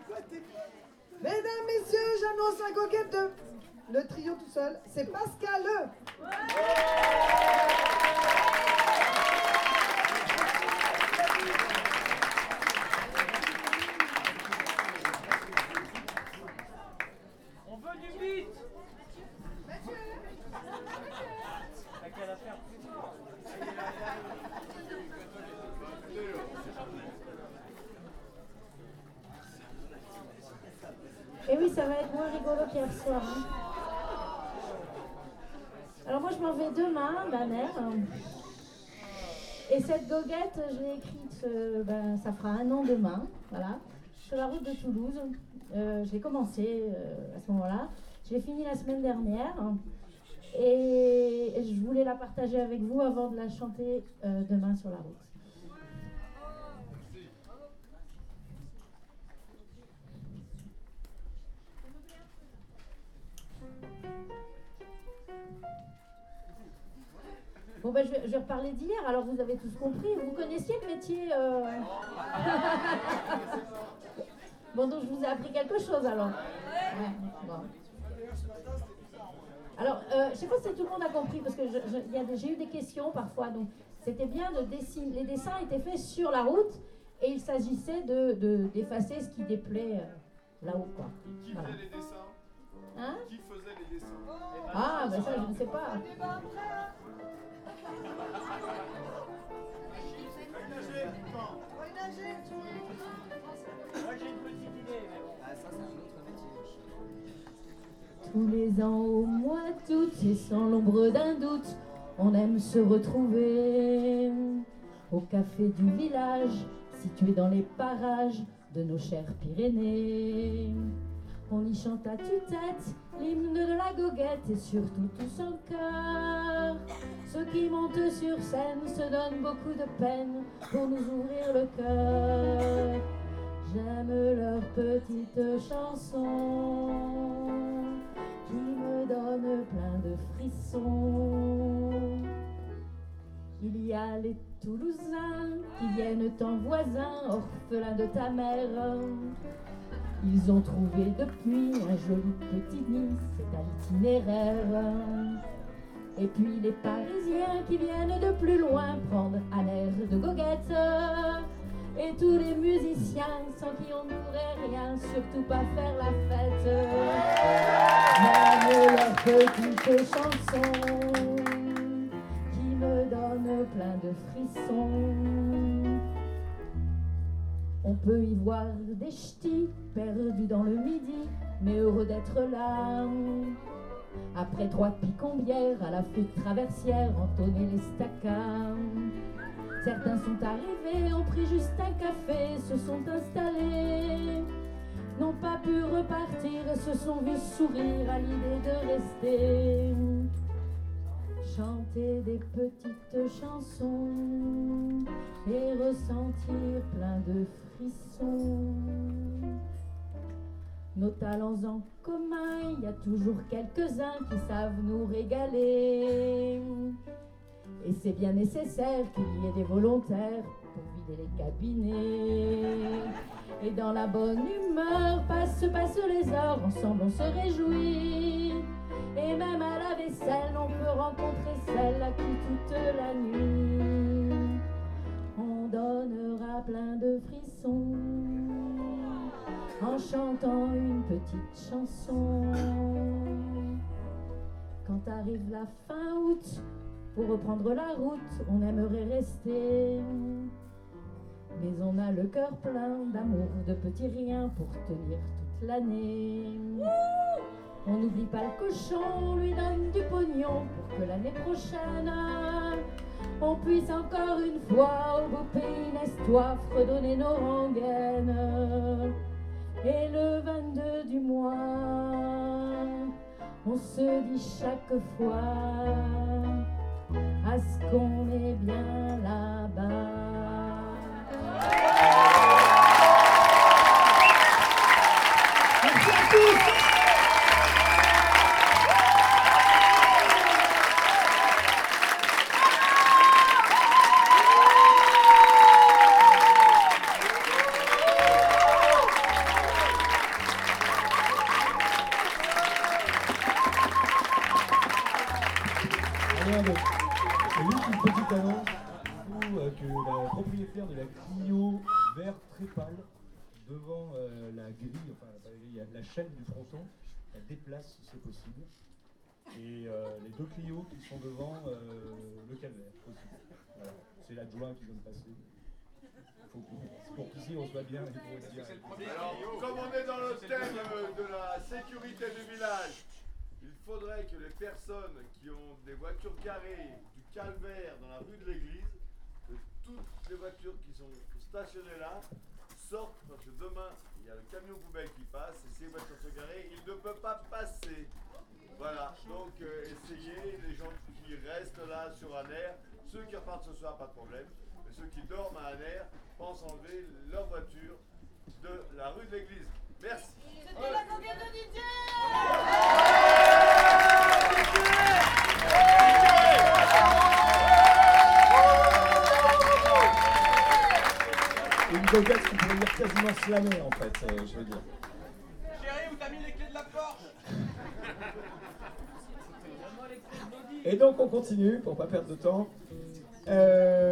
Mesdames, messieurs, j'annonce la goguette 2. Le trio tout seul, c'est Pascal. On veut du beat. T'as qu'à la faire. Et oui, ça va être moins rigolo qu'hier soir. Hein. Alors moi, je m'en vais demain, ma mère. Et cette goguette, je l'ai écrite, ça fera 1 an demain, voilà, sur la route de Toulouse. J'ai commencé à ce moment-là. Je l'ai fini la semaine dernière. Et je voulais la partager avec vous avant de la chanter demain sur la route. Bon ben je vais reparler d'hier, alors vous avez tous compris, vous connaissiez le métier Bon, donc je vous ai appris quelque chose alors. Ouais, bon. Alors, je ne sais pas si tout le monde a compris, parce que j'ai eu des questions parfois, donc c'était bien de dessiner, les dessins étaient faits sur la route, et il s'agissait d'effacer ce qui déplaît là-haut, quoi. Qui voilà. faisait les dessins? Hein? Qui faisait les dessins? Ah, ben ça, je ne sais pas. Moi j'ai une petite idée. Ah, ça, c'est un autre métier. Tous les ans au mois d'août, et sans l'ombre d'un doute, on aime se retrouver au café du village, situé dans les parages de nos chères Pyrénées. On y chante à tue-tête l'hymne de la goguette et surtout tous en chœur. Ceux qui montent sur scène se donnent beaucoup de peine pour nous ouvrir le cœur. J'aime leurs petites chansons qui me donnent plein de frissons. Il y a les Toulousains qui viennent en voisins, orphelins de ta mère. Ils ont trouvé depuis un joli petit nid, c'est un itinéraire. Et puis les Parisiens qui viennent de plus loin prendre un air de goguette. Et tous les musiciens sans qui on ne pourrait rien, surtout pas faire la fête. J'aime leurs petites chansons qui me donnent plein de frissons. On peut y voir des ch'tis perdus dans le midi, mais heureux d'être là. Après 3 picombières à la flûte traversière, entonner les staccas. Certains sont arrivés, ont pris juste un café, se sont installés, n'ont pas pu repartir, se sont vus sourire à l'idée de rester. Chanter des petites chansons et ressentir plein de frissons. Nos talents en commun, il y a toujours quelques-uns qui savent nous régaler. Et c'est bien nécessaire qu'il y ait des volontaires pour vider les cabinets. Et dans la bonne humeur, passent les heures, ensemble on se réjouit. Et même à la vaisselle, on peut rencontrer celle à qui toute la nuit on donnera plein de frissons en chantant une petite chanson. Quand arrive la fin août, pour reprendre la route, on aimerait rester. Mais on a le cœur plein d'amour, de petits riens pour tenir toute l'année. On n'oublie pas le cochon, on lui donne du pognon pour que l'année prochaine on puisse encore une fois au beau pays nestois fredonner nos rengaines. Et le 22 du mois, on se dit chaque fois à ce qu'on est bien là-bas. Merci à tous. petite annonce que la propriétaire de la Clio vert très pâle devant la grille, enfin la chaîne du fronton, elle déplace si c'est possible. Et les deux Clio qui sont devant le calvaire aussi. Voilà. C'est l'adjoint qui vient de passer. Pour qu'ici on soit bien, il faut le dire. Alors, comme on est dans le thème de la sécurité du village, il faudrait que les personnes qui ont des voitures garées du calvaire dans la rue de l'église, que toutes les voitures qui sont stationnées là sortent, parce que demain il y a le camion poubelle qui passe et ces voitures sont garées, il ne peut pas passer. Voilà, donc essayez, les gens qui restent là sur un air, ceux qui repartent ce soir, pas de problème, mais ceux qui dorment à un air, pensent enlever leur voiture de la rue de l'église. Merci. C'était la conquête de DJ. Une goguette qui pourrait dire quasiment slammer en fait, je veux dire. Chérie, où t'as mis les clés de la Porsche? Et donc on continue pour pas perdre de temps.